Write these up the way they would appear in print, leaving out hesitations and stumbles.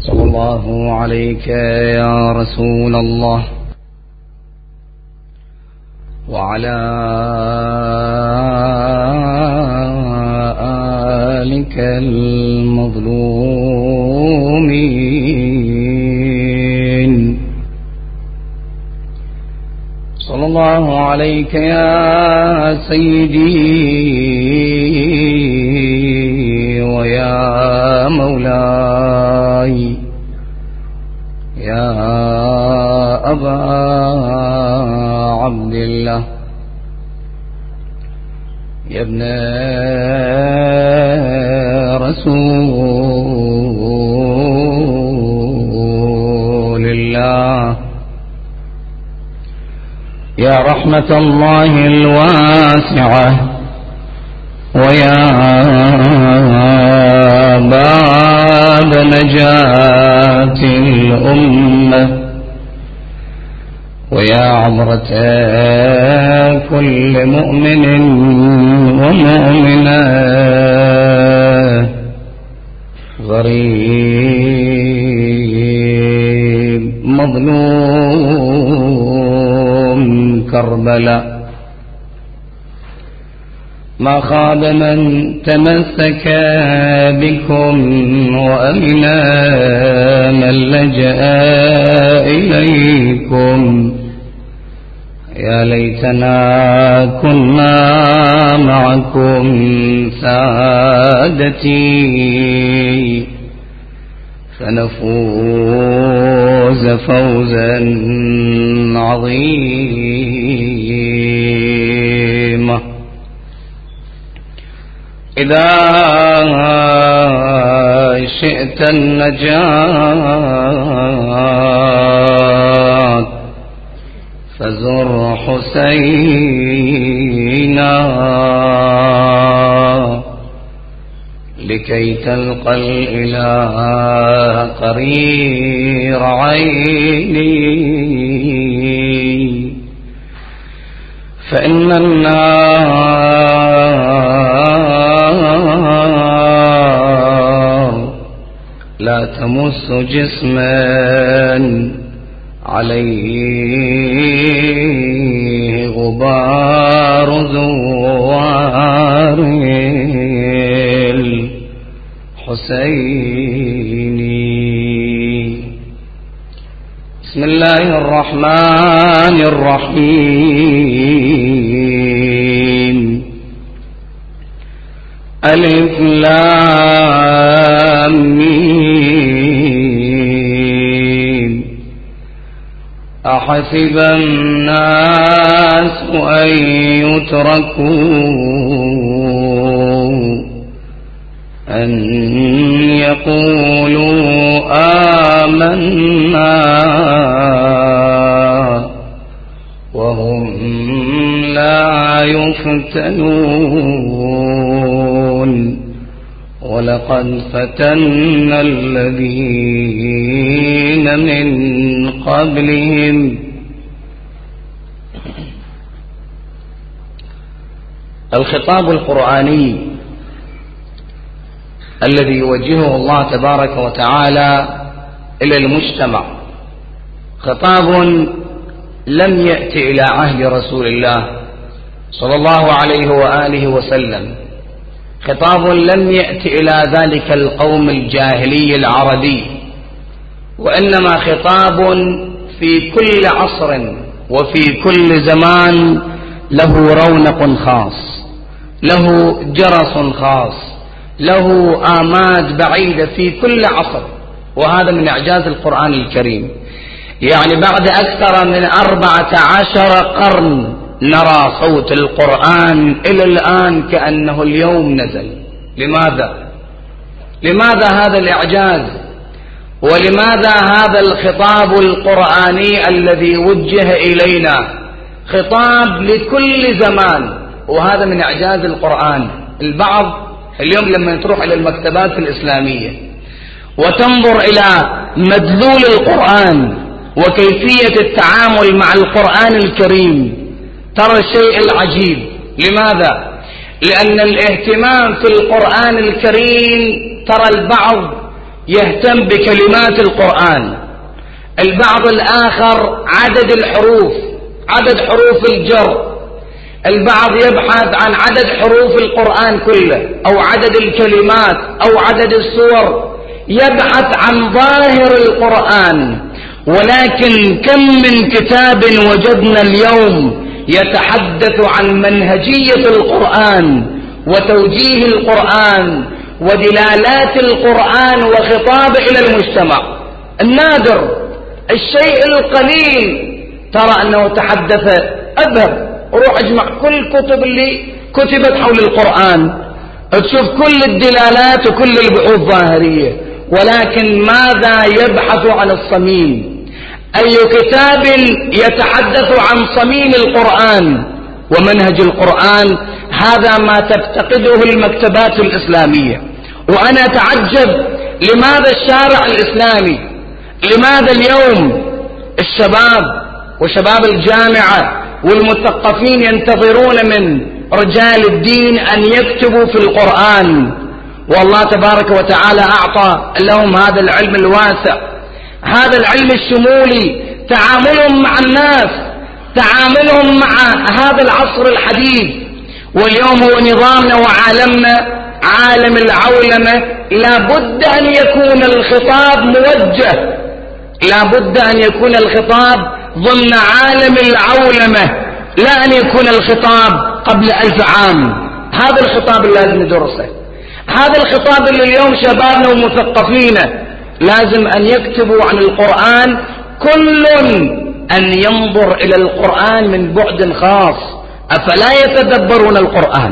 صلى الله عليك يا رسول الله وعلى آلك المظلومين. صلى الله عليك يا سيدي ويا مولاي يا أبا عبد الله يا ابن رسول الله يا رحمة الله الواسعة ويا باب نجاة الأمة ويا عبرة كل مؤمن ومؤمنة غريب مظلوم كربلاء ما خاب من تمسك بكم وأمنا من لجأ إليكم يا ليتنا كنا معكم سادتي فنفوز فوزا عظيما. إذا شئت النجاة فزر حسينا لكي تلقى الإله قرير عيني فإن النار لا تمس جسما عليه غبار زوار الحسين. بسم الله الرحمن الرحيم. ألف لام ميم. أحسب الناس أن يتركوا أن يقولوا آمنا وهم لا يفتنون ولقد فتنا الذين من قبلهم. الخطاب القرآني الذي يوجهه الله تبارك وتعالى إلى المجتمع خطاب لم يأتي إلى عهد رسول الله صلى الله عليه وآله وسلم، خطاب لم يأتي إلى ذلك القوم الجاهلي العربي، وإنما خطاب في كل عصر وفي كل زمان له رونق خاص، له جرس خاص، له آماد بعيدة في كل عصر. وهذا من إعجاز القرآن الكريم، يعني بعد أكثر من 14 قرن نرى صوت القرآن إلى الآن كأنه اليوم نزل. لماذا هذا الإعجاز؟ ولماذا هذا الخطاب القرآني الذي وجه إلينا؟ خطاب لكل زمان، وهذا من إعجاز القرآن. البعض اليوم لما تروح إلى المكتبات الإسلامية وتنظر إلى مدلول القرآن وكيفية التعامل مع القرآن الكريم ترى الشيء العجيب. لماذا؟ لأن الاهتمام في القرآن الكريم ترى البعض يهتم بكلمات القرآن، البعض الآخر عدد الحروف، عدد حروف الجر، البعض يبحث عن عدد حروف القرآن كله أو عدد الكلمات أو عدد السور، يبحث عن ظاهر القرآن. ولكن كم من كتاب وجدنا اليوم يتحدث عن منهجية القرآن وتوجيه القرآن ودلالات القرآن وخطابه إلى المجتمع. النادر، الشيء القليل ترى أنه تحدث. أذهب وروح اجمع كل الكتب اللي كتبت حول القرآن، تشوف كل الدلالات وكل البحوث ظاهرية، ولكن ماذا يبحث عن الصميم؟ أي كتاب يتحدث عن صميم القرآن ومنهج القرآن؟ هذا ما تفتقده المكتبات الإسلامية. وأنا أتعجب لماذا الشارع الإسلامي، لماذا اليوم الشباب وشباب الجامعة والمثقفين ينتظرون من رجال الدين أن يكتبوا في القرآن؟ والله تبارك وتعالى أعطى لهم هذا العلم الواسع، هذا العلم الشمولي، تعاملهم مع الناس، تعاملهم مع هذا العصر الحديث. واليوم هو نظامنا وعالمنا عالم العولمة، لا بد أن يكون الخطاب موجه، لا بد أن يكون الخطاب ضمن عالم العولمة، لا أن يكون الخطاب قبل 1000 عام. هذا الخطاب اللي لازم ندرسه، هذا الخطاب اللي اليوم شبابنا ومثقفين لازم أن يكتبوا عن القرآن، كل أن ينظر إلى القرآن من بعد خاص. أفلا يتدبرون القرآن؟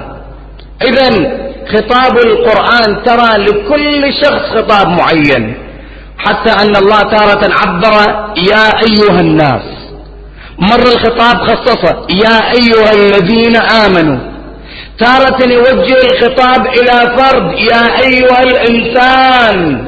إذن خطاب القرآن ترى لكل شخص خطاب معين، حتى أن الله تارة عبر يا أيها الناس، مر الخطاب خصصه يا أيها الذين آمنوا، تارة يوجه الخطاب إلى فرد يا أيها الإنسان،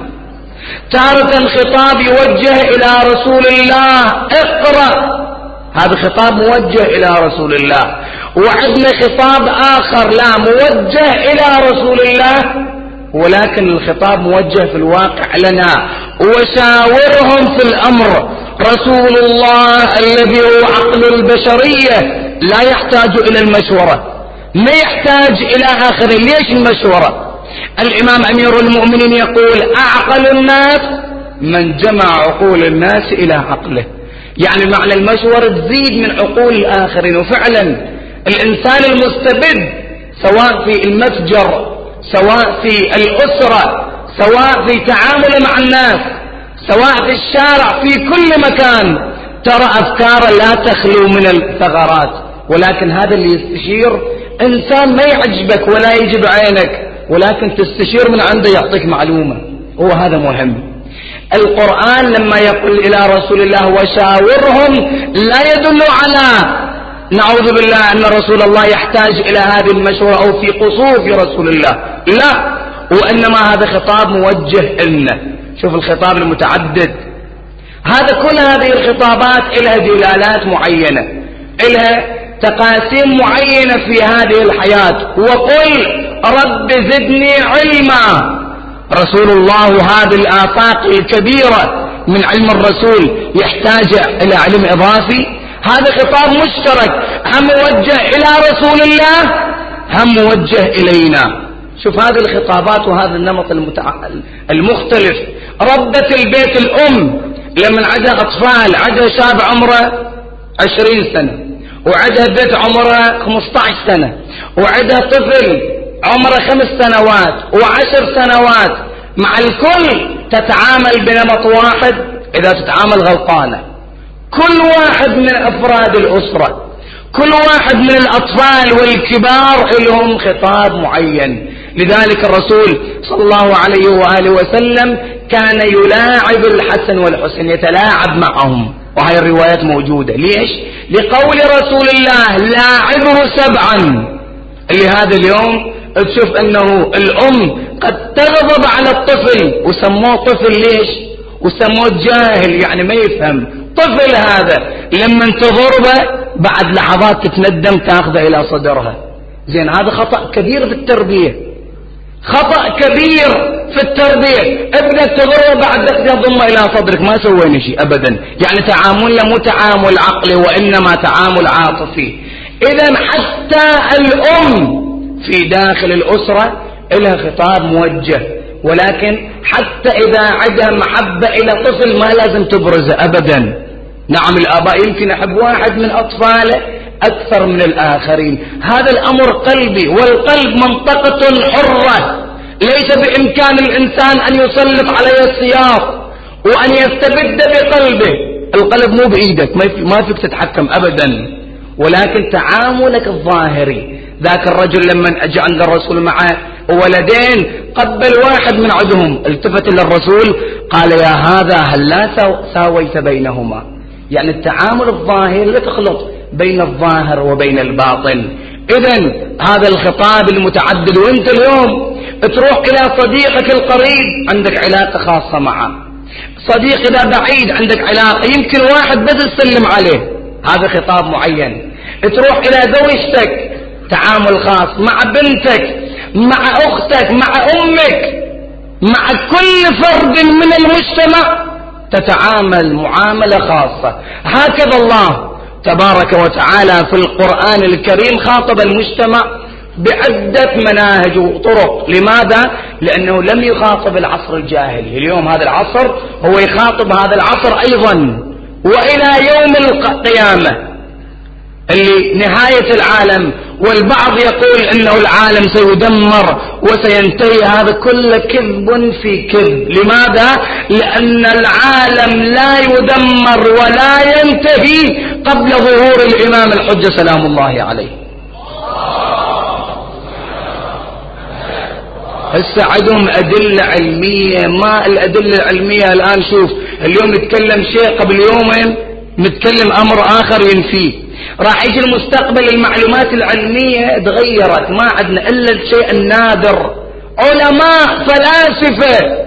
تارة الخطاب يوجه إلى رسول الله اقرأ، هذا خطاب موجه إلى رسول الله. وعندنا خطاب آخر لا موجه إلى رسول الله، ولكن الخطاب موجه في الواقع لنا، وشاورهم في الأمر. رسول الله الذي هو عقل البشرية لا يحتاج إلى المشورة، ما يحتاج إلى آخرين. ليش المشورة؟ الإمام أمير المؤمنين يقول أعقل الناس من جمع عقول الناس إلى عقله، يعني معنى المشورة تزيد من عقول الآخرين. وفعلا الإنسان المستبد سواء في المتجر، سواء في الأسرة، سواء في تعامله مع الناس، سواء في الشارع، في كل مكان ترى أفكار لا تخلو من الثغرات. ولكن هذا اللي يستشير إنسان ما يعجبك ولا يجب عينك، ولكن تستشير من عنده يعطيك معلومة، هو هذا مهم. القرآن لما يقول إلى رسول الله وشاورهم لا يدل على نعوذ بالله أن رسول الله يحتاج إلى هذه المشورة أو في قصور في رسول الله، لا، وإنما هذا خطاب موجه إلنا. شوف الخطاب المتعدد، هذا كل هذه الخطابات إلها دلالات معينة، إلها تقاسيم معينة في هذه الحياة. وقل رب زدني علما. رسول الله هذه الآفاق الكبيرة من علم الرسول يحتاج إلى علم إضافي. هذا خطاب مشترك، هم موجه إلى رسول الله، هم موجه إلينا. شوف هذه الخطابات وهذا النمط المختلف. ربة البيت الأم لما عندها أطفال، عندها شاب عمره 20 سنة، وعندها بيت عمره 15 سنة، وعندها طفل عمره 5 سنوات و10 سنوات، مع الكل تتعامل بنمط واحد. إذا تتعامل غلطانة، كل واحد من أفراد الأسرة، كل واحد من الأطفال والكبار لهم خطاب معين. لذلك الرسول صلى الله عليه وآله وسلم كان يلاعب الحسن والحسين، يتلاعب معهم، وهي الروايات موجودة. ليش؟ لقول رسول الله لاعبه 7. لهذا اليوم تشوف أنه الأم قد تغضب على الطفل وسموه طفل. ليش؟ وسموه جاهل، يعني ما يفهم. طفل هذا لما تضربه بعد لحظات تتندم تاخذه إلى صدرها. زين، هذا خطأ كبير في التربية. خطأ كبير في التربية. ابنك تضره بعد ذلك تضمه إلى صدرك، ما سوينا شيء أبدا. يعني تعاملنا مو تعامل عقلي وإنما تعامل عاطفي. إذا حتى الأم في داخل الأسرة لها خطاب موجه، ولكن حتى إذا عندها محبة إلى طفل ما لازم تبرزه أبدا. نعم الآباء يمكن يحب واحد من أطفاله أكثر من الآخرين، هذا الأمر قلبي، والقلب منطقة حرة، ليس بإمكان الإنسان أن يسلط عليه السياط وأن يستبد بقلبه. القلب مو بإيدك، ما فيك تتحكم أبدا، ولكن تعاملك الظاهري. ذاك الرجل لما أجى عند الرسول معه ولدين، قبل واحد من عندهم، التفت إلى الرسول قال يا هذا هل لا ساويت بينهما؟ يعني التعامل الظاهر لا تخلط بين الظاهر وبين الباطن. إذن هذا الخطاب المتعدد. وانت اليوم تروح إلى صديقك القريب عندك علاقة خاصة معه، صديق إذا بعيد عندك علاقة، يمكن واحد بس تسلم عليه، هذا خطاب معين. تروح إلى زوجتك تعامل خاص، مع بنتك، مع أختك، مع أمك، مع كل فرد من المجتمع تتعامل معاملة خاصة. هكذا الله تبارك وتعالى في القرآن الكريم خاطب المجتمع بعدة مناهج وطرق. لماذا؟ لأنه لم يخاطب العصر الجاهلي، اليوم هذا العصر هو يخاطب هذا العصر أيضا، وإلى يوم القيامة اللي نهاية العالم. والبعض يقول إنه العالم سيدمر وسينتهي، هذا كله كذب في كذب. لماذا؟ لأن العالم لا يدمر ولا ينتهي قبل ظهور الإمام الحجة سلام الله عليه. هسه عندهم أدلة علمية، ما الأدلة العلمية الآن. شوف اليوم نتكلم شيء، قبل يومين نتكلم أمر آخر ينفيه. راح يجي المستقبل المعلومات العلمية تغيرت، ما عندنا إلا الشيء النادر. علماء فلاسفة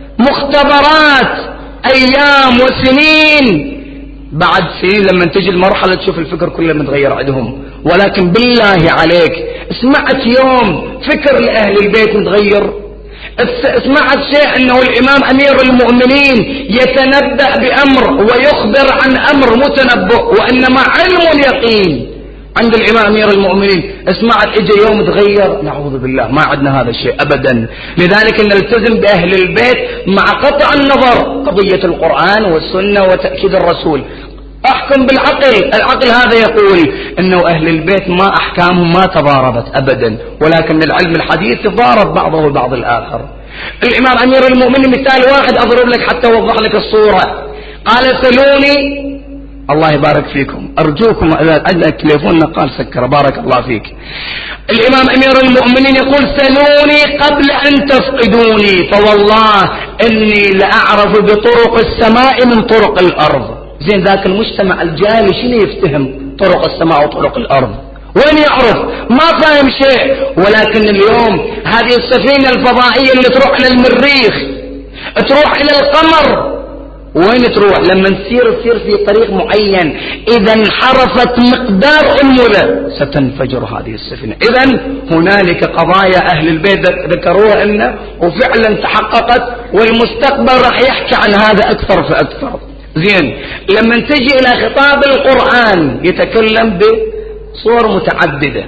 مختبرات أيام وسنين، بعد سنين لما تجي المرحلة تشوف الفكر كله متغير عندهم. ولكن بالله عليك سمعت يوم فكر لأهل البيت متغير؟ سمعت شيء أنه الإمام أمير المؤمنين يتنبأ بأمر ويخبر عن أمر متنبؤ وإنما علم يقين عند الإمام أمير المؤمنين؟ سمعت إجا يوم تغير؟ نعوذ بالله، ما عندنا هذا الشيء أبدا. لذلك نلتزم بأهل البيت مع قطع النظر قضية القرآن والسنة وتأكيد الرسول. احكم بالعقل، العقل هذا يقول انه اهل البيت ما احكامهم ما تضاربت ابدا، ولكن العلم الحديث تضارب بعضه البعض الاخر. الامام امير المؤمنين مثال واحد اضرب لك حتى اوضح لك الصورة. قال سلوني، الله يبارك فيكم، ارجوكم اذا عندنا تليفون نقال سكر بارك الله فيك. الامام امير المؤمنين يقول سلوني قبل ان تفقدوني، فوالله اني لاعرف بطرق السماء من طرق الارض. زين ذاك المجتمع الجاهلي شنو يفتهم؟ طرق السماء وطرق الأرض، وين يعرف؟ ما فاهم شيء. ولكن اليوم هذه السفينة الفضائية اللي تروح إلى المريخ، تروح إلى القمر، وين تروح؟ لما تسير في طريق معين، إذا انحرفت مقدار أنملة ستنفجر هذه السفينة. إذا هنالك قضايا أهل البيت ذكروها لنا وفعلا تحققت، والمستقبل راح يحكي عن هذا أكثر فأكثر. زين لما تجي إلى خطاب القرآن يتكلم بصور متعددة.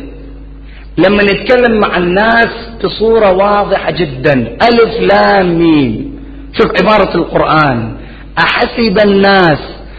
لما نتكلم مع الناس بصورة واضحة جدا، ألف لام ميم. شوف عبارة القرآن: أحسب الناس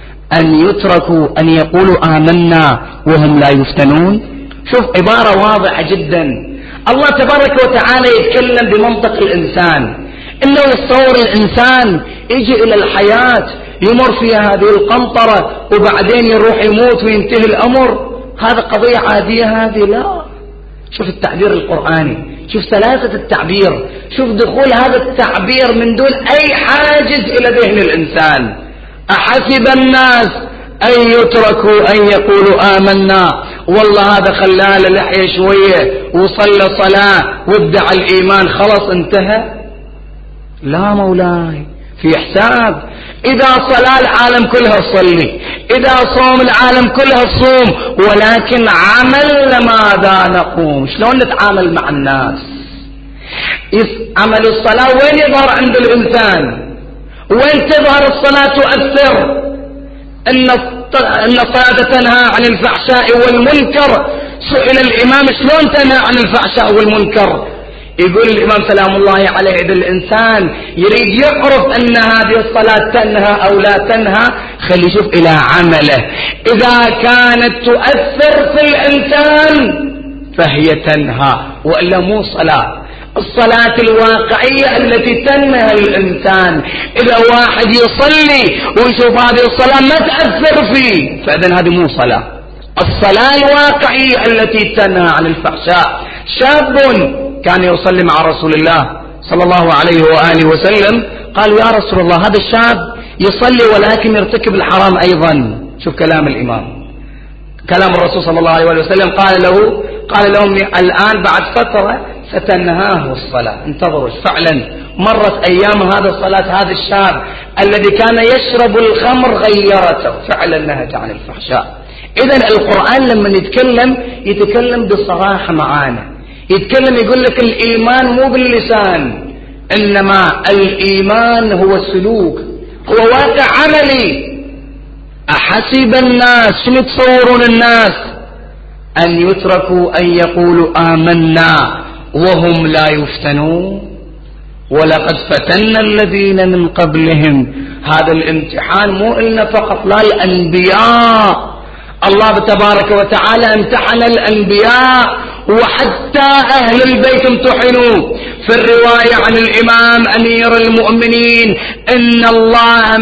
أن يتركوا أن يقولوا آمنا وهم لا يفتنون. شوف عبارة واضحة جدا. الله تبارك وتعالى يتكلم بمنطق الإنسان، إنه يتصور الإنسان يجي إلى الحياة يمر فيها هذه القنطرة وبعدين يروح يموت وينتهي الأمر، هذا قضية عادية هذه؟ لا. شوف التعبير القرآني، شوف سلاسة التعبير، شوف دخول هذا التعبير من دون أي حاجز إلى ذهن الإنسان. أحسب الناس أن يتركوا أن يقولوا آمنا، والله هذا خلال لحية شوية وصلى صلاة وادعى الإيمان خلص انتهى؟ لا مولاي، في حساب. إذا صلاة العالم كلها تصلي، إذا صوم العالم كلها تصوم، ولكن عمل ماذا نقوم؟ شلون نتعامل مع الناس؟ عمل الصلاة وين يظهر عند الإنسان؟ وين تظهر الصلاة تؤثر؟ إن الصلاة تنهى عن الفحشاء والمنكر. سئل الإمام شلون تنهى عن الفحشاء والمنكر؟ يقول الإمام سلام الله عليه إذا الإنسان يريد يعرف أن هذه الصلاة تنهى أو لا تنهى خلي يشوف إلى عمله. إذا كانت تؤثر في الإنسان فهي تنهى، وإلا مو صلاة. الصلاة الواقعية التي تنهى الإنسان. إذا واحد يصلي ويشوف هذه الصلاة ما تأثر فيه فإذن هذه مو صلاة. الصلاة الواقعية التي تنهى عن الفحشاء. شاب كان يصلي مع رسول الله صلى الله عليه وآله وسلم، قالوا يا رسول الله هذا الشاب يصلي ولكن يرتكب الحرام أيضا. شوف كلام الإمام، كلام الرسول صلى الله عليه وسلم. قال لهم الآن بعد فترة ستنهاه الصلاة، انتظروا. فعلا مرت أيام هذا الصلاة، هذا الشاب الذي كان يشرب الخمر غيرته، فعلا نهت عن الفحشاء. إذن القرآن لما يتكلم بصراحة معانا، يتكلم يقول لك الإيمان مو باللسان، إنما الإيمان هو السلوك، هو واقع عملي. أحسب الناس، شنو تصورون الناس؟ أن يتركوا أن يقولوا آمنا وهم لا يفتنون ولقد فتنا الذين من قبلهم. هذا الامتحان مو إلنا فقط، لا الأنبياء. الله تبارك وتعالى امتحن الأنبياء وحتى أهل البيت امتحنوا. في الرواية عن الإمام أمير المؤمنين إن الله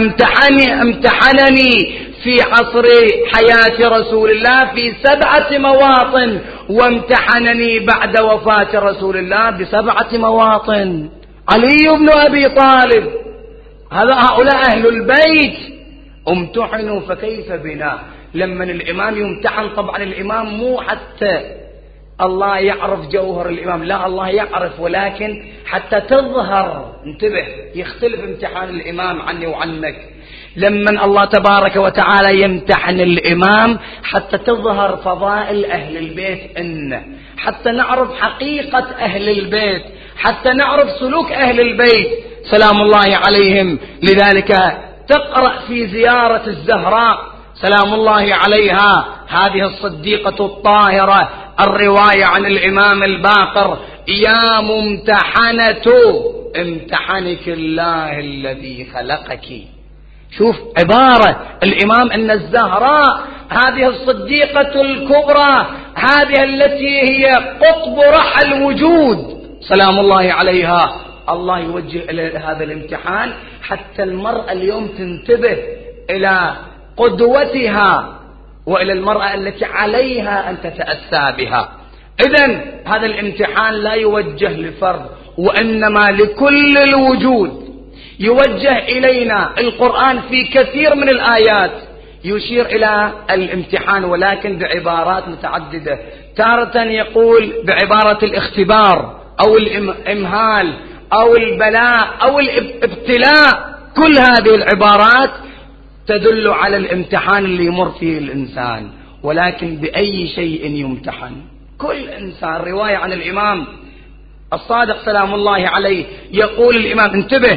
امتحنني في عصر حياة رسول الله في 7 مواطن، وامتحنني بعد وفاة رسول الله ب7 مواطن. علي بن أبي طالب، هؤلاء أهل البيت امتحنوا، فكيف بنا لما الإمام يمتحن؟ طبعا الإمام مو حتى الله يعرف جوهر الإمام، لا الله يعرف، ولكن حتى تظهر. انتبه، يختلف امتحان الإمام عني وعنك. لما الله تبارك وتعالى يمتحن الإمام حتى تظهر فضائل أهل البيت، حتى نعرف حقيقة أهل البيت، حتى نعرف سلوك أهل البيت سلام الله عليهم. لذلك تقرأ في زيارة الزهراء سلام الله عليها، هذه الصديقة الطاهرة، الرواية عن الإمام الباقر: يا ممتحنة امتحنك الله الذي خلقك. شوف عبارة الإمام أن الزهراء هذه الصديقة الكبرى، هذه التي هي قطب رحى الوجود سلام الله عليها، الله يوجه إلى هذا الامتحان حتى المرأة اليوم تنتبه إلى قدوتها وإلى المرأة التي عليها أن تتأسى بها. إذن هذا الامتحان لا يوجه لفرد وإنما لكل الوجود، يوجه إلينا. القرآن في كثير من الآيات يشير إلى الامتحان ولكن بعبارات متعددة. تارة يقول بعبارة الاختبار أو الإمهال أو البلاء أو الابتلاء. كل هذه العبارات تدل على الامتحان اللي يمر فيه الإنسان. ولكن بأي شيء يمتحن كل إنسان؟ رواية عن الإمام الصادق سلام الله عليه يقول الإمام، انتبه: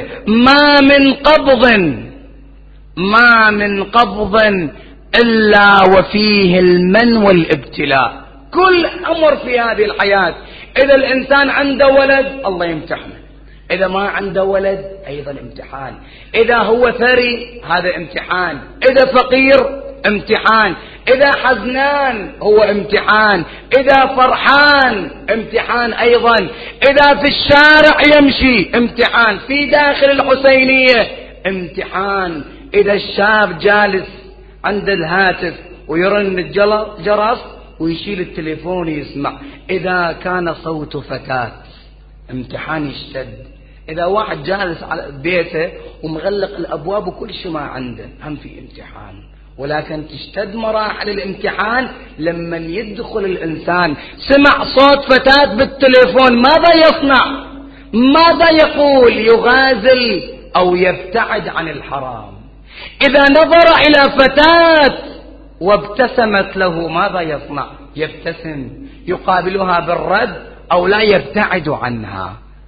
ما من قبض إلا وفيه المن والابتلاء. كل أمر في هذه الحياة، إذا الإنسان عنده ولد الله يمتحنه، إذا ما عنده ولد أيضا امتحان، إذا هو ثري هذا امتحان، إذا فقير امتحان، إذا حزنان هو امتحان، إذا فرحان امتحان أيضا، إذا في الشارع يمشي امتحان، في داخل الحسينية امتحان، إذا الشاب جالس عند الهاتف ويرن الجرس ويشيل التليفون يسمع، إذا كان صوت فتاة امتحان يشتد، إذا واحد جالس على بيته ومغلق الأبواب وكل شيء ما عنده هم في امتحان. ولكن تشتد مراحل الامتحان لما يدخل الإنسان سمع صوت فتاة بالتليفون، ماذا يصنع؟ ماذا يقول؟ يغازل أو يبتعد عن الحرام. إذا نظر إلى فتاة وابتسمت له ماذا يصنع؟ يبتسم، يقابلها بالرد أو لا يبتعد عنها.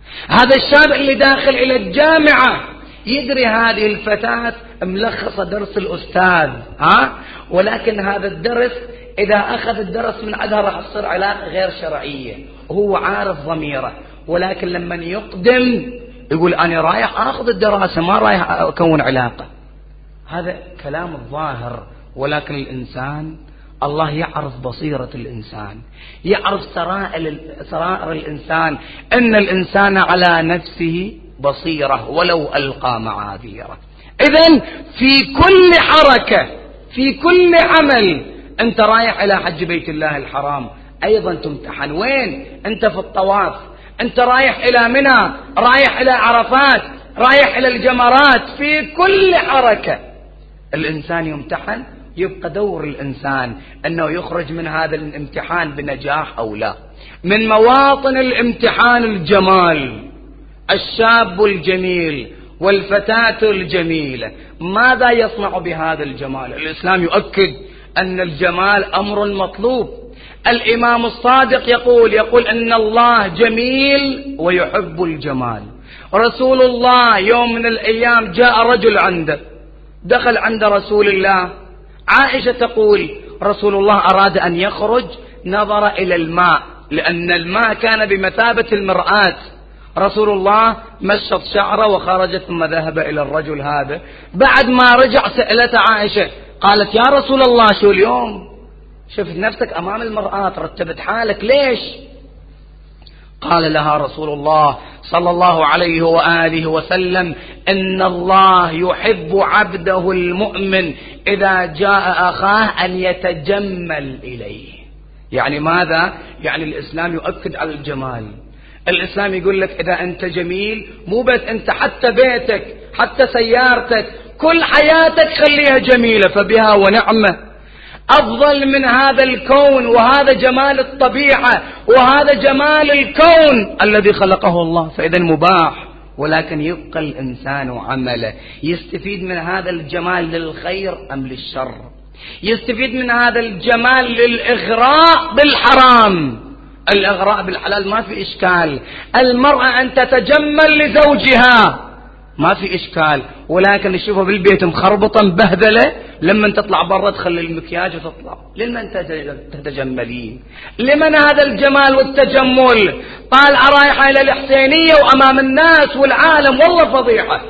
هذا الشاب اللي داخل إلى الجامعة يدري هذه الفتاة ملخصة درس الأستاذ، ولكن هذا الدرس إذا أخذ الدرس من عندها راح تصير علاقة غير شرعية، وهو عارف ضميره. ولكن لما يقدم يقول أنا رايح أخذ الدراسة، ما رايح أكون علاقة. هذا كلام الظاهر، ولكن الإنسان الله يعرف بصيرة الإنسان، يعرف سرائر الإنسان، أن الإنسان على نفسه بصيرة ولو ألقى معاذيره. إذن في كل حركة، في كل عمل، أنت رايح إلى حج بيت الله الحرام أيضا تمتحن. وين أنت في الطواف؟ أنت رايح إلى منى، رايح إلى عرفات، رايح إلى الجمرات، في كل حركة الإنسان يمتحن. يبقى دور الإنسان أنه يخرج من هذا الامتحان بنجاح أو لا. من مواطن الامتحان الجمال، الشاب الجميل والفتاة الجميلة، ماذا يصنع بهذا الجمال؟ الإسلام يؤكد أن الجمال أمر مطلوب. الإمام الصادق يقول أن الله جميل ويحب الجمال. رسول الله يوم من الأيام جاء رجل عنده، دخل عند رسول الله، عائشة تقول رسول الله أراد أن يخرج، نظر إلى الماء لأن الماء كان بمثابة المرآة. رسول الله مشط شعره وخرجت، ثم ذهب إلى الرجل هذا. بعد ما رجع سألت عائشة، قالت يا رسول الله شو اليوم شفت نفسك أمام المرآة، رتبت حالك ليش؟ قال لها رسول الله صلى الله عليه وآله وسلم إن الله يحب عبده المؤمن إذا جاء أخاه أن يتجمل إليه. يعني ماذا؟ يعني الإسلام يؤكد على الجمال. الإسلام يقول لك إذا أنت جميل، مو بس أنت، حتى بيتك، حتى سيارتك، كل حياتك خليها جميلة، فبها ونعمة. أفضل من هذا الكون، وهذا جمال الطبيعة، وهذا جمال الكون الذي خلقه الله، فإذا مباح. ولكن يبقى الإنسان عمله، يستفيد من هذا الجمال للخير أم للشر، يستفيد من هذا الجمال للإغراء بالحرام. الإغراء بالحلال ما في إشكال، المرأة أن تتجمل لزوجها ما في إشكال، ولكن نشوفها بالبيت مخربطة مبهذلة، لما تطلع برا تخلي المكياج وتطلع. لمن تتجملين؟ لمن هذا الجمال والتجمل؟ طالعة رايحة إلى الحسينية وأمام الناس والعالم، والله فضيحة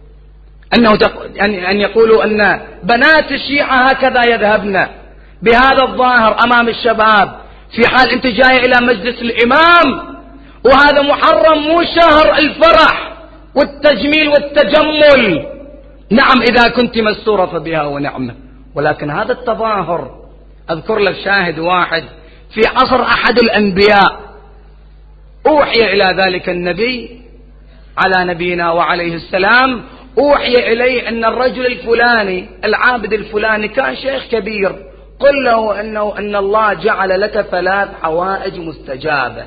أن يقولوا أن بنات الشيعة هكذا يذهبن بهذا الظاهر أمام الشباب، في حال أنت جاي إلى مجلس الإمام، وهذا محرم، مو شهر الفرح والتجميل والتجمل. نعم إذا كنت مستورة فبها ونعمة، ولكن هذا التظاهر. أذكر لك شاهد واحد في عصر أحد الأنبياء، أوحي إلى ذلك النبي على نبينا وعليه السلام، أوحي إليه أن الرجل الفلاني العابد الفلاني كان شيخ كبير، قل له أن الله جعل لك 3 حوائج مستجابة.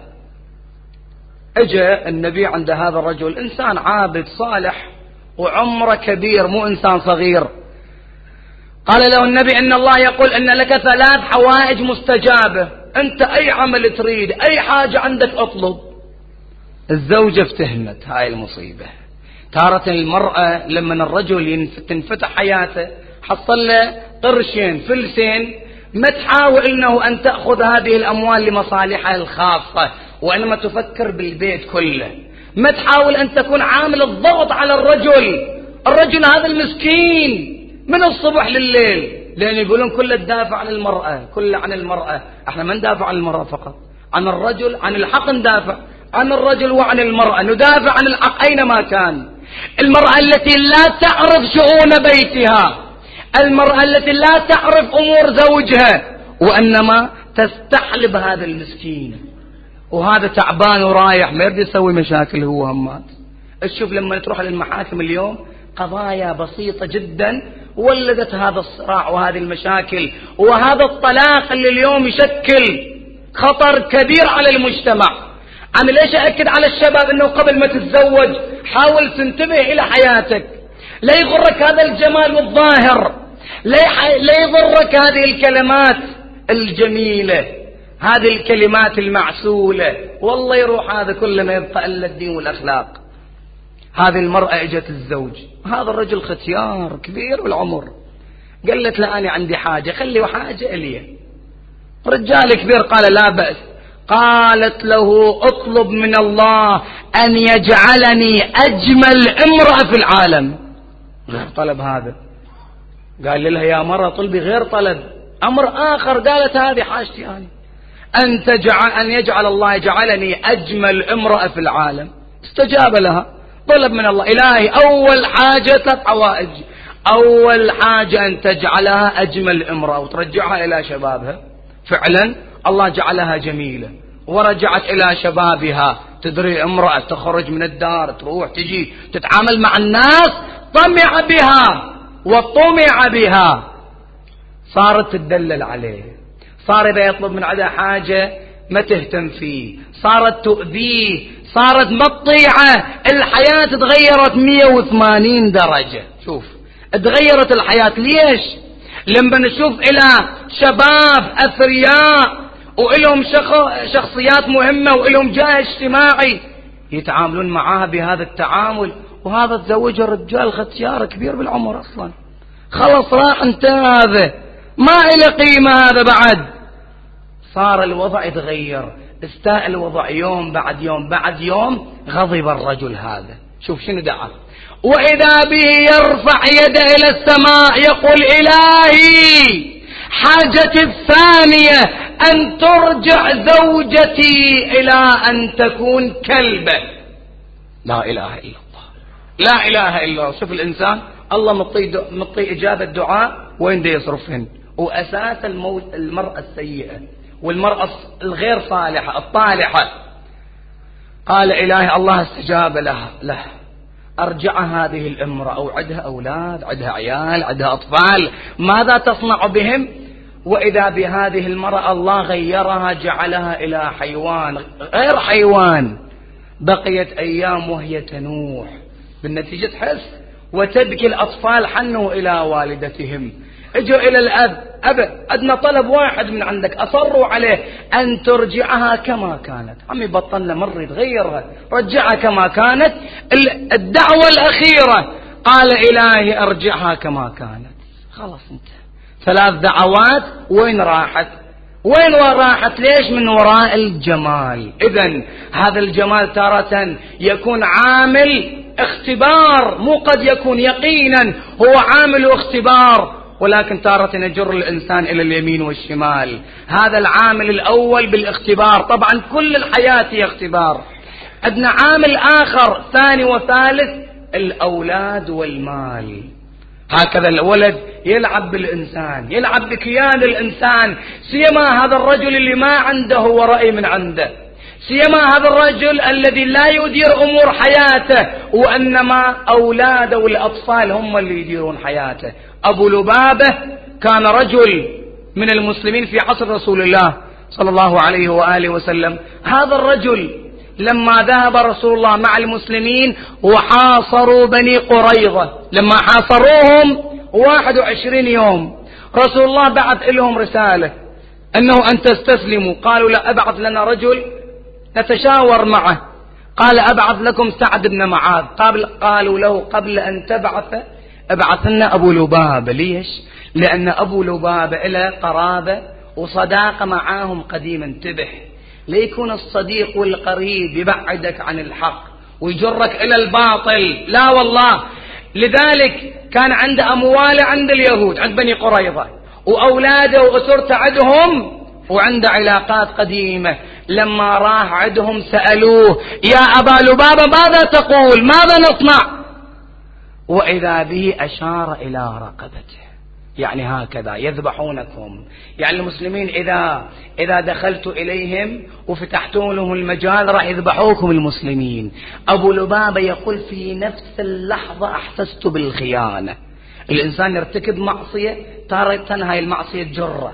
اجى النبي عند هذا الرجل، إنسان عابد صالح وعمره كبير، مو إنسان صغير. قال له النبي أن الله يقول أن لك 3 حوائج مستجابة، أنت أي عمل تريد، أي حاجة عندك أطلب. الزوجة افتهمت هاي المصيبة. تارة المرأة لما الرجل تنفتح حياته، حصل له قرشين فلسين، ما تحاول إنه أن تأخذ هذه الأموال لمصالحها الخاصة، وإنما تفكر بالبيت كله. ما تحاول أن تكون عامل الضغط على الرجل هذا المسكين من الصبح لليل، لأن يقولون كله تدافع عن المرأة، كله عن المرأة. احنا ما ندافع عن المرأة فقط، عن الرجل، عن الحق ندافع، عن الرجل وعن المرأة، ندافع عن الحق أينما كان. المرأة التي لا تعرف شؤون بيتها، المرأة التي لا تعرف أمور زوجها، وإنما تستحلب هذا المسكين، وهذا تعبان ورايح ما يريد يسوي مشاكل هو همات. تشوف لما تروح للمحاكم اليوم قضايا بسيطة جدا ولدت هذا الصراع وهذه المشاكل، وهذا الطلاق اللي اليوم يشكل خطر كبير على المجتمع. أنا ليش أأكد على الشباب أنه قبل ما تتزوج حاول تنتبه إلى حياتك، لا يغرك هذا الجمال الظاهر، لا يغرك هذه الكلمات الجميلة، هذه الكلمات المعسولة، والله يروح هذا كله ما يبقى إلا الدين والأخلاق. هذه المرأة اجت الزوج، هذا الرجل ختيار كبير بالعمر، قالت له أنا عندي حاجة، خلي حاجة إلي. رجال كبير قال لا بأس. قالت له اطلب من الله أن يجعلني أجمل امرأة في العالم. غير طلب هذا. قال لها يا مرة طلبي غير طلب، أمر آخر. قالت هذه حاجتي أنا، أن يجعل الله يجعلني أجمل امرأة في العالم. استجاب لها، طلب من الله إلهي أول حاجة 3 حوائج. أول حاجة أن تجعلها أجمل امرأة وترجعها إلى شبابها. فعلا الله جعلها جميلة ورجعت إلى شبابها. تدري امرأة تخرج من الدار تروح تجي تتعامل مع الناس، طمع بها وطمع بها، صارت تدلل عليه، صار إذا يطلب من عندها حاجة ما تهتم فيه، صارت تؤذيه، صارت مطيعة. الحياة تغيرت 180 درجة. شوف تغيرت الحياة. ليش؟ لما نشوف إلى شباب أثرياء وإلهم شخصيات مهمة وإلهم جاه اجتماعي يتعاملون معها بهذا التعامل، وهذا تزوجه رجال ختيار كبير بالعمر أصلا، خلص راح انتهى، هذا ما إلى قيمة هذا بعد. صار الوضع يتغير، استاء الوضع يوم بعد يوم بعد يوم. غضب الرجل هذا. شوف شنو دعا، وإذا به يرفع يده إلى السماء يقول إلهي حاجتي الثانية أن ترجع زوجتي إلى أن تكون كلبة. لا إله إلا الله، لا إله إلا الله. شوف الإنسان الله مطي إجابة الدعاء وين دي يصرفهن. وأساس المرأة السيئة والمرأة الغير صالحة الطالحة. قال إلهي الله استجاب له، أرجع هذه الامرأة وعدها أولاد، عدها عيال، عدها أطفال، ماذا تصنع بهم؟ وإذا بهذه المرأة الله غيرها، جعلها إلى حيوان غير حيوان. بقيت أيام وهي تنوح، بالنتيجة تحس وتبكي الأطفال. حنوا إلى والدتهم، اجوا إلى الأب، أدنى طلب واحد من عندك، أصروا عليه أن ترجعها كما كانت. عمي بطلنا مرة تغيرها، رجعها كما كانت. الدعوة الأخيرة قال إلهي أرجعها كما كانت. خلاص انت 3 دعوات وين راحت؟ وين راحت؟ ليش؟ من وراء الجمال. إذن هذا الجمال تارة يكون عامل اختبار، مو قد يكون يقينا هو عامل اختبار، ولكن تارة يجر الإنسان إلى اليمين والشمال. هذا العامل الأول بالاختبار. طبعا كل الحياة هي اختبار. عندنا عامل آخر ثاني وثالث، الأولاد والمال. هكذا الولد يلعب بالإنسان، يلعب بكيان الإنسان، سيما هذا الرجل اللي ما عنده هو رأي من عنده، سيما هذا الرجل الذي لا يدير أمور حياته، وإنما أولاده والأطفال هم اللي يديرون حياته. أبو لبابة كان رجل من المسلمين في عصر رسول الله صلى الله عليه وآله وسلم. هذا الرجل لما ذهب رسول الله مع المسلمين وحاصروا بني قريظة، لما حاصروهم 21 يوم، رسول الله بعث لهم رسالة أنه أن تستسلموا. قالوا لا، أبعث لنا رجل نتشاور معه. قال أبعث لكم سعد بن معاذ. قالوا له قبل أن تبعث ابعث لنا أبو لبابة. ليش؟ لأن أبو لبابة إلى قرابة وصداقة معاهم قديما. انتبه، ليكون الصديق والقريب يبعدك عن الحق ويجرك إلى الباطل، لا والله. لذلك كان عنده أموال عند اليهود، عند بني قريظة، وأولاده وأسرته عندهم، وعنده علاقات قديمة. لما راح عندهم سألوه يا أبا لبابة ماذا تقول؟ ماذا نصنع؟ وإذا به أشار إلى رقبته، يعني هكذا يذبحونكم. يعني المسلمين إذا دخلت إليهم وفتحتوا لهم المجال راح يذبحوكم المسلمين. أبو لبابة يقول في نفس اللحظة أحسست بالخيانة. الإنسان يرتكب معصية، تارة هاي المعصية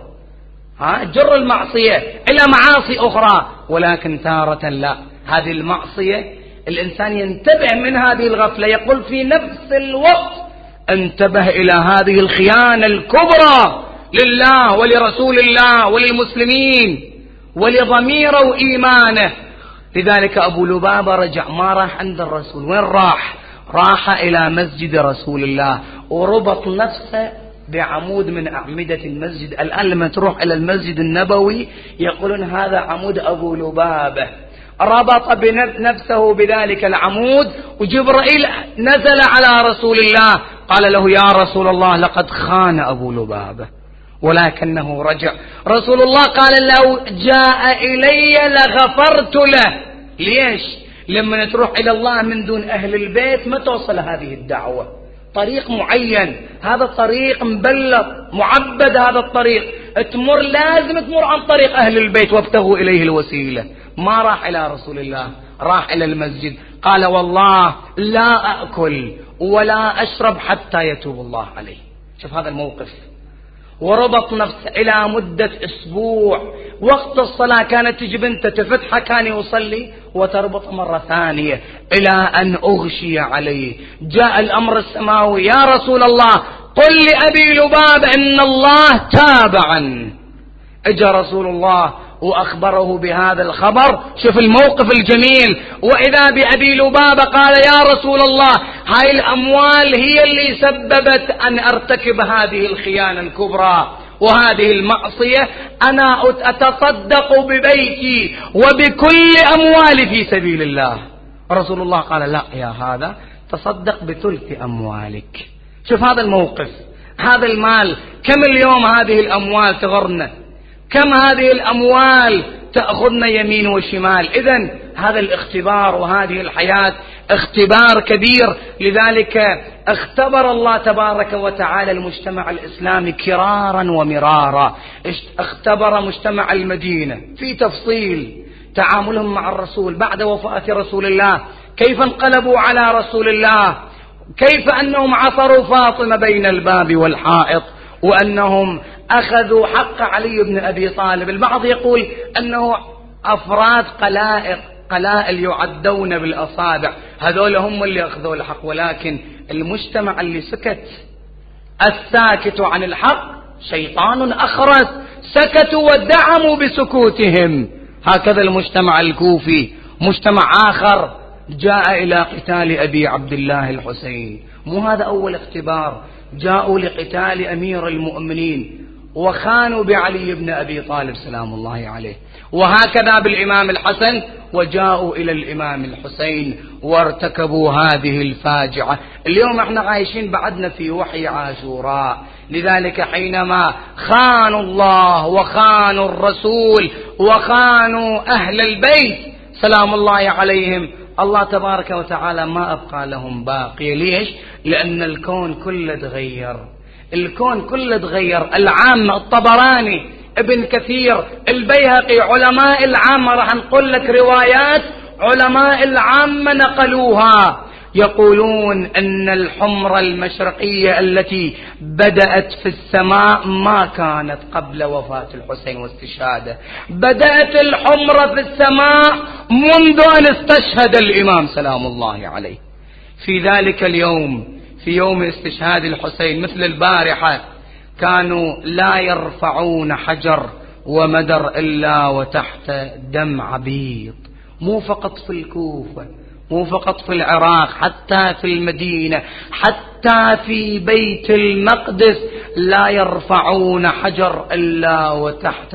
جر المعصية إلى معاصي أخرى، ولكن تارة لا، هذه المعصية الإنسان ينتبه من هذه الغفلة. يقول في نفس الوقت انتبه إلى هذه الخيانة الكبرى لله ولرسول الله وللمسلمين. ولضميره وإيمانه. لذلك أبو لبابة رجع، ما راح عند الرسول. وين راح؟ راح إلى مسجد رسول الله وربط نفسه بعمود من أعمدة المسجد. الآن لما تروح إلى المسجد النبوي يقولون هذا عمود أبو لبابة، ربط نفسه بذلك العمود. وجبرائيل نزل على رسول الله قال له يا رسول الله لقد خان أبو لبابة ولكنه رجع. رسول الله قال لو جاء إلي لغفرت له. ليش؟ لما تروح إلى الله من دون أهل البيت ما توصل هذه الدعوة. طريق معين، هذا طريق مبلط معبد، هذا الطريق تمر لازم تمر عن طريق أهل البيت وابتغوا إليه الوسيلة. ما راح إلى رسول الله، راح إلى المسجد. قال والله لا أأكل ولا أشرب حتى يتوب الله عليه. شوف هذا الموقف. وربط نفسه إلى مدة أسبوع. وقت الصلاة كانت تجي بنته تفتحه كان يصلي وتربط مرة ثانية إلى أن أغشي عليه. جاء الأمر السماوي يا رسول الله قل لأبي لبابة إن الله تاب عنه. اجى رسول الله وأخبره بهذا الخبر. شوف الموقف الجميل. وإذا بأبي لبابة قال يا رسول الله هاي الأموال هي اللي سببت أن أرتكب هذه الخيانة الكبرى وهذه المعصية، أنا أتصدق ببيتي وبكل أموالي في سبيل الله. رسول الله قال لا يا هذا تصدق بثلث أموالك. شوف هذا الموقف، هذا المال كم اليوم هذه الأموال تغرنا، كم هذه الأموال تأخذنا يمين وشمال. إذن هذا الاختبار وهذه الحياة اختبار كبير. لذلك اختبر الله تبارك وتعالى المجتمع الإسلامي كرارا ومرارا. اختبر مجتمع المدينة في تفصيل تعاملهم مع الرسول بعد وفاة رسول الله، كيف انقلبوا على رسول الله، كيف أنهم عصروا فاطمة بين الباب والحائط، وأنهم أخذوا حق علي بن أبي طالب. البعض يقول أنه أفراد قلائل يعدون بالأصابع، هذول هم اللي أخذوا الحق. ولكن المجتمع اللي سكت، الساكت عن الحق شيطان أخرس، سكتوا ودعموا بسكوتهم. هكذا المجتمع الكوفي. مجتمع آخر جاء إلى قتال أبي عبد الله الحسين. مو هذا أول اختبار، جاءوا لقتال أمير المؤمنين وخانوا بعلي بن أبي طالب سلام الله عليه. وهكذا بالإمام الحسن، وجاءوا إلى الإمام الحسين وارتكبوا هذه الفاجعة. اليوم احنا عايشين بعدنا في وحي عاشوراء. لذلك حينما خانوا الله وخانوا الرسول وخانوا أهل البيت سلام الله عليهم، الله تبارك وتعالى ما أبقى لهم باقي. ليش؟ لأن الكون كله تغير، الكون كله تغير. العامة الطبراني، ابن كثير، البيهقي، علماء العامة، راح نقول لك روايات علماء العامة نقلوها، يقولون أن الحمرة المشرقية التي بدأت في السماء ما كانت قبل وفاة الحسين واستشهاده. بدأت الحمرة في السماء منذ أن استشهد الإمام سلام الله عليه. في ذلك اليوم، في يوم استشهاد الحسين، مثل البارحة، كانوا لا يرفعون حجر ومدر إلا وتحت دم عبيط. مو فقط في الكوفة، مو فقط في العراق، حتى في المدينة، حتى في بيت المقدس لا يرفعون حجر إلا وتحت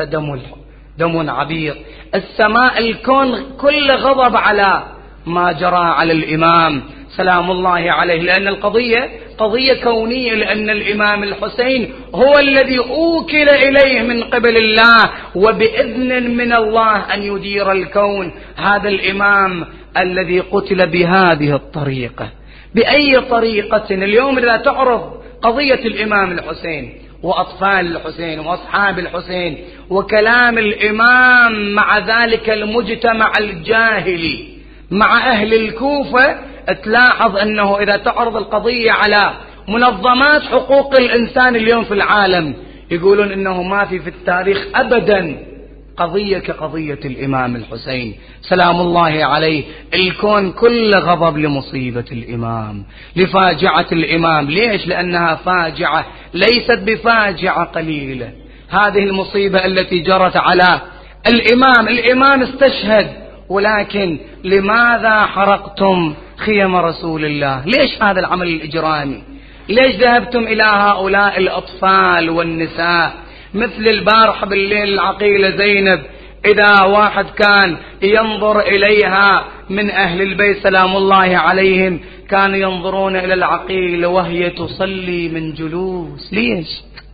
دم عبيط. السماء، الكون كل غضب على ما جرى على الإمام سلام الله عليه، لأن القضية قضية كونية، لأن الإمام الحسين هو الذي أوكل إليه من قبل الله وبإذن من الله أن يدير الكون. هذا الإمام الذي قتل بهذه الطريقة. بأي طريقة اليوم إذا تعرض قضية الإمام الحسين وأطفال الحسين وأصحاب الحسين وكلام الإمام مع ذلك المجتمع الجاهلي مع أهل الكوفة، تلاحظ أنه إذا تعرض القضية على منظمات حقوق الإنسان اليوم في العالم يقولون أنه ما في التاريخ أبدا قضية كقضية الإمام الحسين سلام الله عليه. الكون كله غضب لمصيبة الإمام، لفاجعة الإمام. ليش؟ لأنها فاجعة ليست بفاجعة قليلة. هذه المصيبة التي جرت على الإمام استشهد، ولكن لماذا حرقتم خيم رسول الله؟ ليش هذا العمل الإجرامي؟ ليش ذهبتم إلى هؤلاء الأطفال والنساء؟ مثل البارح بالليل العقيلة زينب، إذا واحد كان ينظر إليها من أهل البيت سلام الله عليهم كانوا ينظرون إلى العقيلة وهي تصلي من جلوس. ليش؟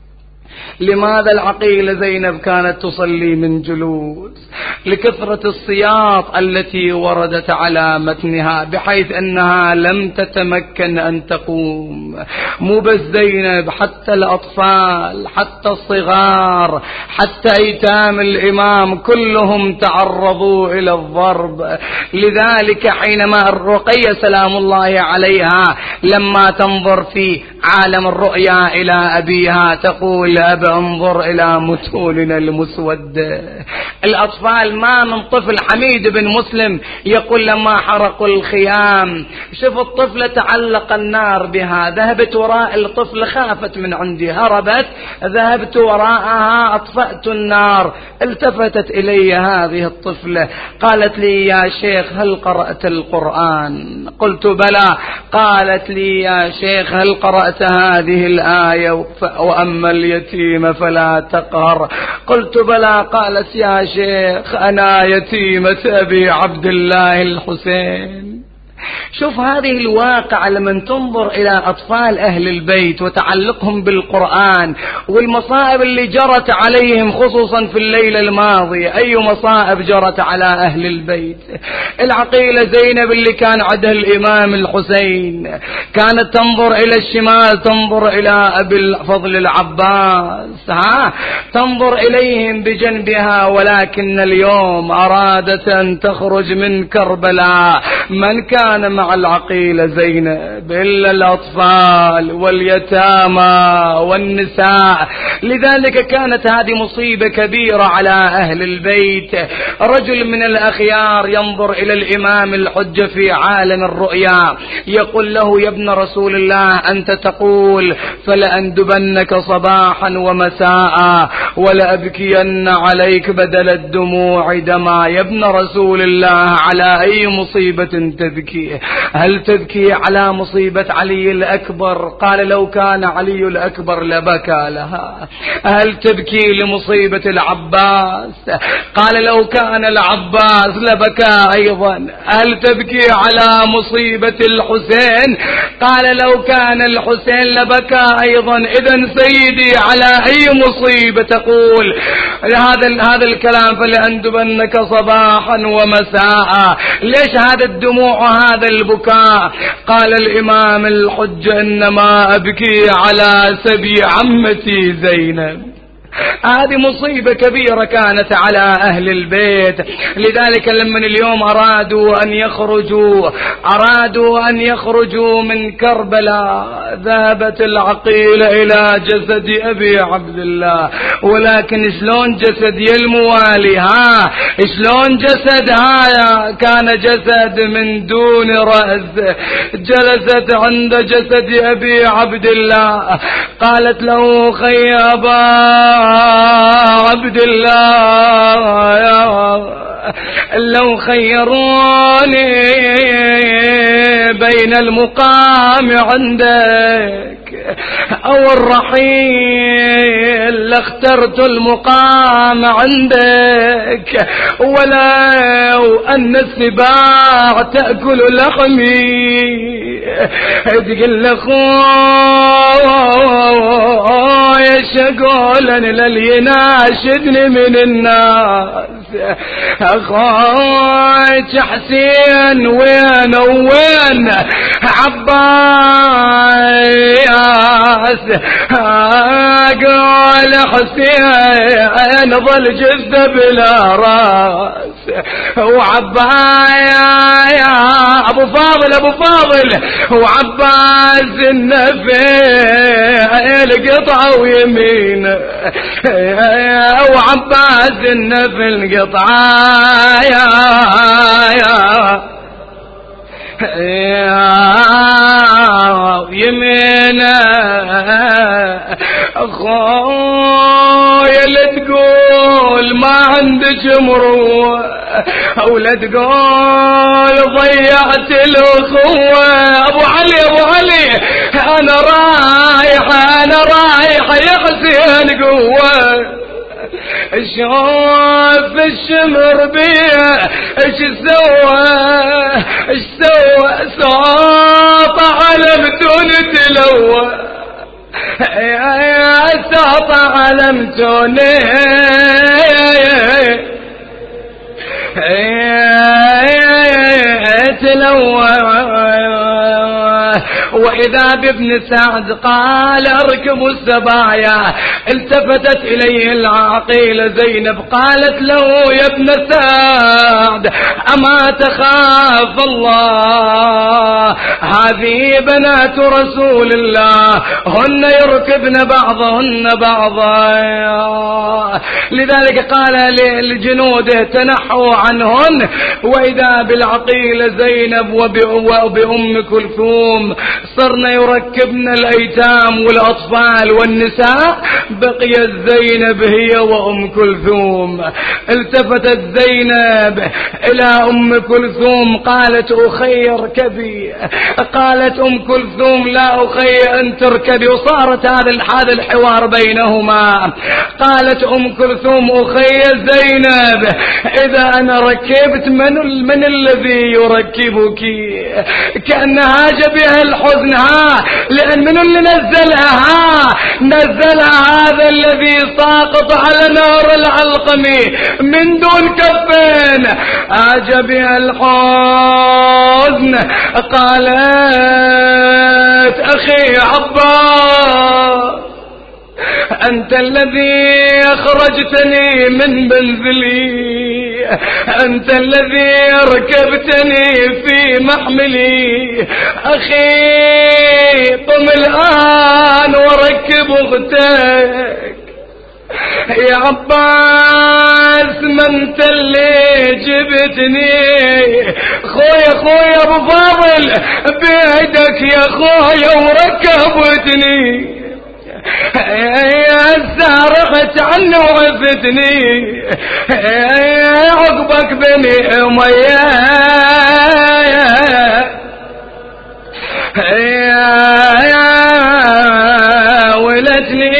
لماذا العقيلة زينب كانت تصلي من جلوس؟ لكثرة السياط التي وردت على متنها بحيث أنها لم تتمكن أن تقوم. مو بس زينب، حتى الأطفال، حتى الصغار، حتى أيتام الإمام كلهم تعرضوا إلى الضرب. لذلك حينما الرقية سلام الله عليها لما تنظر في عالم الرؤيا إلى أبيها تقول: أب انظر إلى متوننا المسودة. الأطفال، ما من طفل، حميد بن مسلم يقول لما حرقوا الخيام شوف الطفلة تعلق النار بها، ذهبت وراء الطفل، خافت من عندي هربت، ذهبت وراءها أطفأت النار. التفتت إلي هذه الطفلة قالت لي: يا شيخ هل قرأت القرآن؟ قلت: بلى. قالت لي: يا شيخ هل قرأت هذه الآية: وأما اليتيم فلا تقهر؟ قلت: بلى. قالت: يا شيخ أنا يتيمة أبي عبد الله الحسين. شوف هذه الواقع لما تنظر إلى أطفال أهل البيت وتعلقهم بالقرآن والمصائب اللي جرت عليهم خصوصا في الليلة الماضية. أي مصائب جرت على أهل البيت؟ العقيلة زينب اللي كان عندها الإمام الحسين كانت تنظر إلى الشمال، تنظر إلى أبي الفضل العباس، تنظر إليهم بجنبها، ولكن اليوم أرادت أن تخرج من كربلاء. من كان مع العقيلة زينب إلا الأطفال واليتامى والنساء. لذلك كانت هذه مصيبة كبيرة على أهل البيت. رجل من الأخيار ينظر إلى الإمام الحجة في عالم الرؤيا يقول له: يا ابن رسول الله أنت تقول فلأندبنك صباحا ومساء ولأبكين عليك بدل الدموع دما. يا ابن رسول الله على أي مصيبة تبكي؟ هل تبكي على مصيبة علي الأكبر؟ قال: لو كان علي الأكبر لبكى لها. هل تبكي لمصيبة العباس؟ قال: لو كان العباس لبكى أيضا. هل تبكي على مصيبة الحسين؟ قال: لو كان الحسين لبكى أيضا. إذن سيدي على أي مصيبة تقول هذا الكلام فلأندبنك صباحا ومساء؟ ليش هذا الدموع هذا البكاء؟ قال الإمام الحجة: إنما أبكي على سبي عمتي زينب. هذه مصيبة كبيرة كانت على أهل البيت. لذلك لما اليوم أرادوا أن يخرجوا من كربلاء ذهبت العقيلة إلى جسد أبي عبد الله. ولكن شلون جسد الموالي؟ شلون جسد؟ كان جسد من دون رأس. جلست عند جسد أبي عبد الله قالت له: خيابا عبد الله، لو خيروني بين المقام عندك أو الرحيل لاخترت المقام عندك، ولو أن السباع تأكل لحمي تقول يا شقولا للي يناشدني من الناس. أخوك حسين وين عباس؟ قال حسين ظل جثة بلا راس. وعباس يا أبو فاضل وعباس النفيل قطعة ويمين، وعباس النفيل قطعة يمينه أخويا لا تقول ما عندك مروة أو لا تقول ضيعت الأخوة. أبو علي أبو علي أنا رايح يا حسين قوة. شوف الشمر بيه ايش سوى ساط علم دون تلوى ساط علم دون تلوى. وإذا بابن سعد قال اركبوا السبايا التفتت إليه العقيلة زينب قالت له يا ابن سعد أما تخاف الله هذه بنات رسول الله هن يركبن بعضهن بعضا. لذلك قال لجنوده تنحوا عنهن. وإذا بالعقيلة زينب وبأم كلثوم صرنا يركبن الأيتام والأطفال والنساء بقيت زينب هي وأم كلثوم. التفتت زينب إلى أم كلثوم قالت أخي اركبي. قالت أم كلثوم لا أخي أن تركبي. وصارت هذا الحوار بينهما. قالت أم كلثوم أخي زينب إذا أنا ركبت من الذي يركبك؟ كأن هاج بها الحزن لأن من اللي نزلها هذا الذي ساقط على نار العلقم من دون كفين. هاج بها الحزن قالت أخي عباس أنت الذي أخرجتني من منزلي أنت الذي ركبتني في محملي. أخي قم الآن وركب أختك. يا عباس ما انت اللي جبتني خويا ابو فاضل بيدك يا خويا وركبتني يا سارقت عني وعفتني عقبك بني أمية ولتني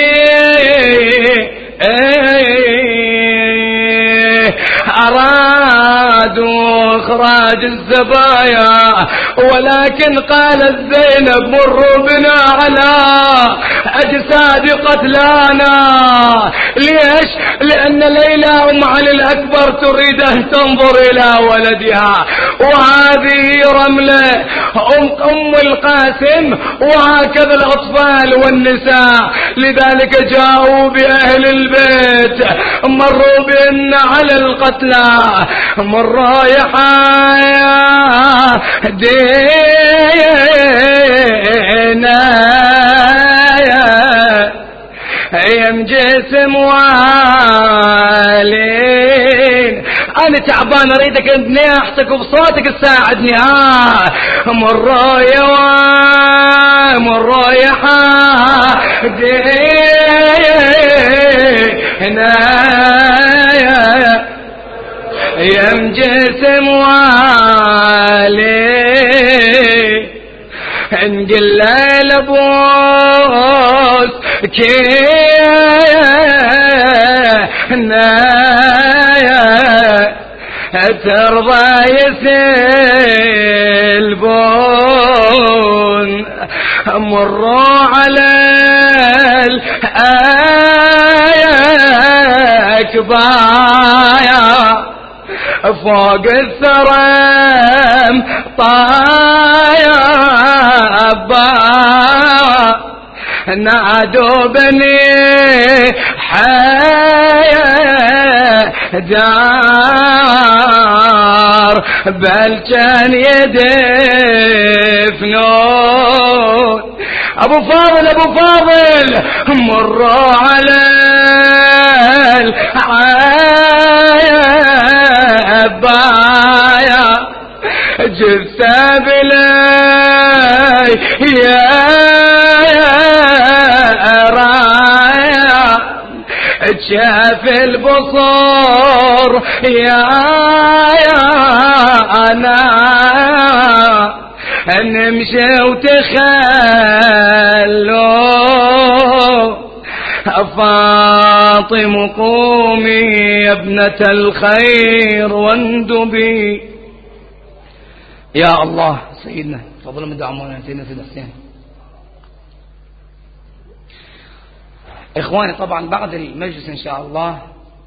أرادوا إخراج الزبايا ولكن قالت زينب مروا بنا على أجساد قتلانا. ليش؟ لأن ليلى أم علي الأكبر تريد أن تنظر إلى ولدها وهذه رملة أم القاسم وهكذا الأطفال والنساء. لذلك جاءوا بأهل البيت مروا بأن على القتلى مروا دينا يم جسم والين. أنا تعبان أريدك ابني أحتك بصوتك تساعدني. مروا يا دينا يم جسم والين نقل لبوس كينا ترضى يسلبون مروا على الأكبايا فوق الثرم طايا نادوا بني دار بل كان يدفنون. أبو فاضل مروا على العبايا جثة بلاي يا رايا شاف البصر يا أنا نمشي وتخلوا فاطم قومي يا ابنة الخير واندبي. يا الله سيدنا تفضلوا من دعمونا سيدنا حسين. إخواني طبعا بعد المجلس إن شاء الله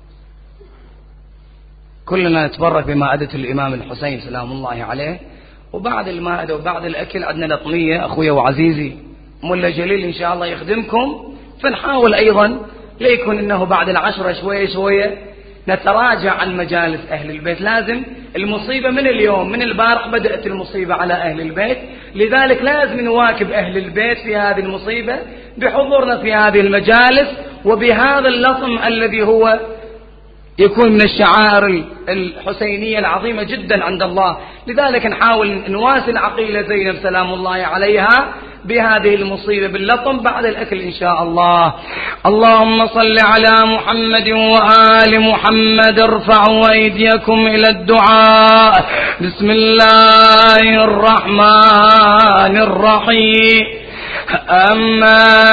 كلنا نتبرك بمائدة الإمام الحسين سلام الله عليه، وبعد المائدة وبعد الأكل عندنا لطمية أخويا وعزيزي ملا جليل إن شاء الله يخدمكم. فنحاول أيضا ليكون إنه بعد العشرة شوية شوية نتراجع عن مجالس أهل البيت. لازم المصيبة من اليوم، من البارح بدأت المصيبة على أهل البيت، لذلك لازم نواكب أهل البيت في هذه المصيبة بحضورنا في هذه المجالس وبهذا اللطم الذي هو يكون من الشعائر الحسينية العظيمة جدا عند الله. لذلك نحاول نواسي عقيلة زينب سلام الله عليها بهذه المصيبة باللطم بعد الأكل إن شاء الله. اللهم صل على محمد وآل محمد. ارفعوا أيديكم إلى الدعاء. بسم الله الرحمن الرحيم. أما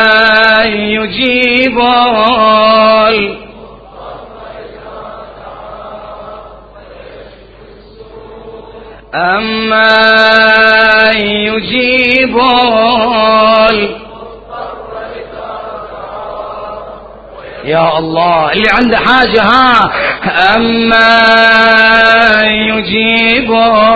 يجيب أما يجيب يا الله اللي عنده حاجة ها. أما يجيب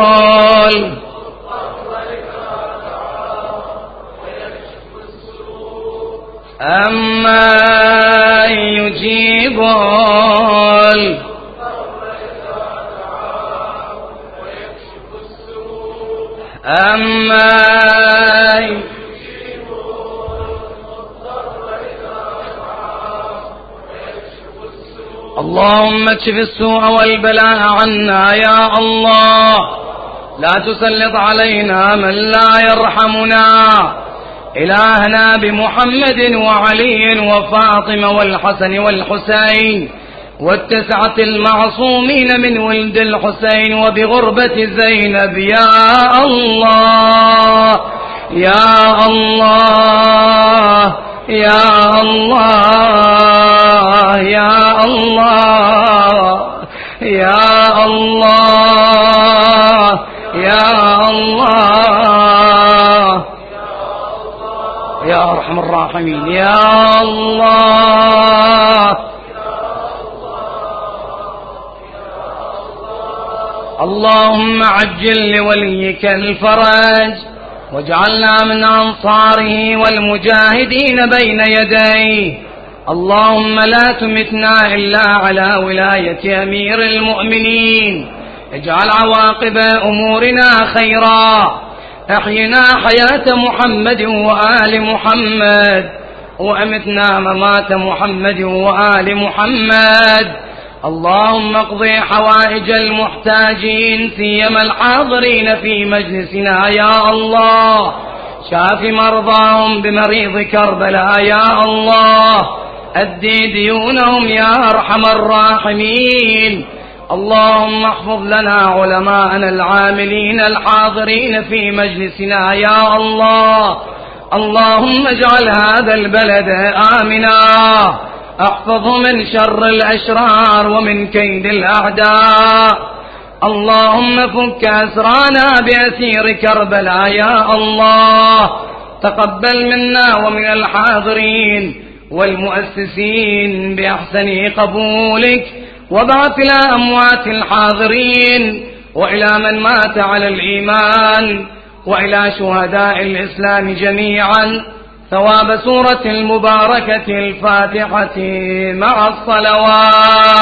أما يجيب أما اللهم اكشف السوء والبلاء عنا يا الله. لا تسلط علينا من لا يرحمنا. إلهنا بمحمد وعلي وفاطمة والحسن والحسين والتسعة المعصومين من ولد الحسين وبغربة زينب يا الله يا الله يا الله يا الله يا الله يا الله يا أرحم الراحمين يا الله. اللهم عجل لوليك الفرج واجعلنا من أنصاره والمجاهدين بين يديه. اللهم لا تمتنا إلا على ولاية أمير المؤمنين. اجعل عواقب أمورنا خيرا. احينا حياة محمد وآل محمد وأمتنا ممات محمد وآل محمد. اللهم اقضي حوائج المحتاجين سيما الحاضرين في مجلسنا يا الله. شاف مرضاهم بمريض كربلاء يا الله. أدي ديونهم يا أرحم الراحمين. اللهم احفظ لنا علماءنا العاملين الحاضرين في مجلسنا يا الله. اللهم اجعل هذا البلد آمنا. احفظه من شر الأشرار ومن كيد الأعداء. اللهم فك أسرانا بأسير كربلاء يا الله. تقبل منا ومن الحاضرين والمؤسسين بأحسن قبولك. وابعث إلى أموات الحاضرين وإلى من مات على الإيمان وإلى شهداء الإسلام جميعا ثواب سورة المباركة الفاتحة مع الصلوات.